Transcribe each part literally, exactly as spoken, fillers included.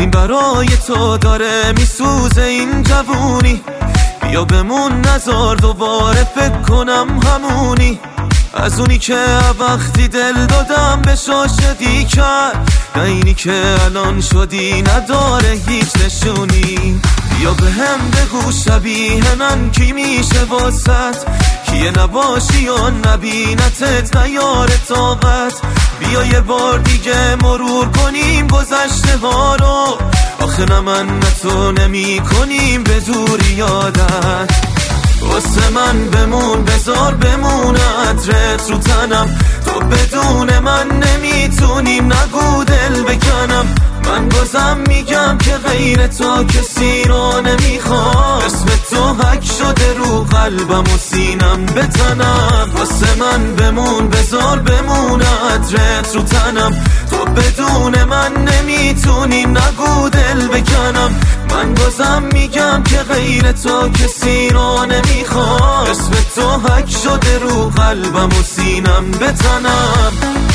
این برای تو داره میسوزه این جوونی. بیا بمون نزار دوباره فکر کنم همونی، از اونی که وقتی دل دادم به شاشدی کرد، نه اینی که الان شدی نداره هیچ نشونی. بیا به هم بگو شبیه من کی میشه واسط، کیه نباشی یا نبینتت نیاره طاقت. بیا یه بار دیگه مرور کنیم گذشته ها رو، آخه نه من نه تو نمی کنیم به دوری یادت. واسه من بمون بذار بمون عطرت رو تنم، تو بدون من نمیتونیم نگو دل بکنم. من بازم میگم که غیر تو کسی رو نمیخوام، اسم تو حک شده رو قلبم و سینم به تنم. واسه من بمون بذار بمون عطرت رو تنم، تو بدون من نمیتونیم نگو دل بکنم. من بازم میگم که غیر تو کسی رو نمیخوام، اسم تو حک شده رو قلبم و سینم به تنم.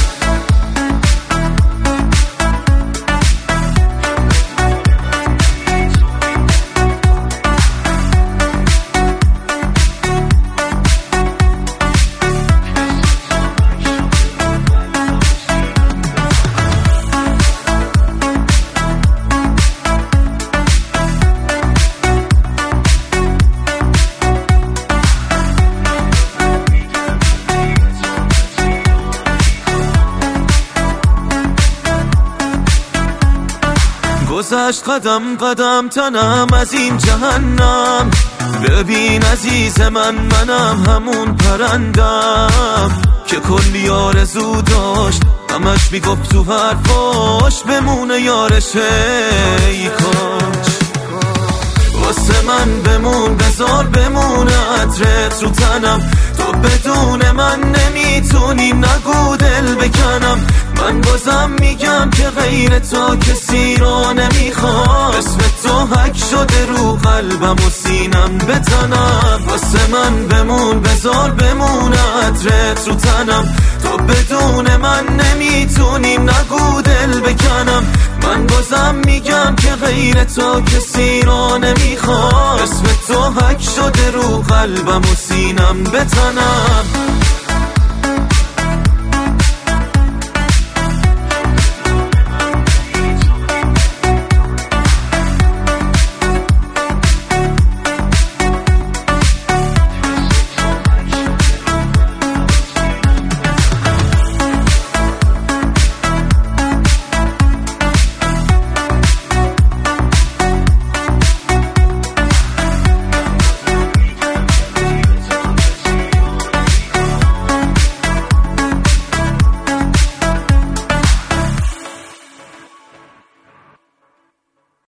گذشت قدم قدم تنم از این جهنم، ببین عزیز من منم همون پرندم که کلی آرزو داشت، همش میگفت تو حرفاش بمونه یارشه ای کاش. واسه من بمون بذار بمونه عطرت رو تنم، تو بدون من نمیتونیم نگو دل بکنم. من بازم میگم که غیر تو کسی رو نمیخوام، اسم تو حک شده رو قلبم و سینم به تنم. واسه من بمون بذار بمون عطرت رو تنم، تو بدون من نمیتونیم نگو دل بکنم. من بازم میگم که غیر تو کسی رو نمیخوام، اسم تو حک شده رو قلبم و سینم به تنم.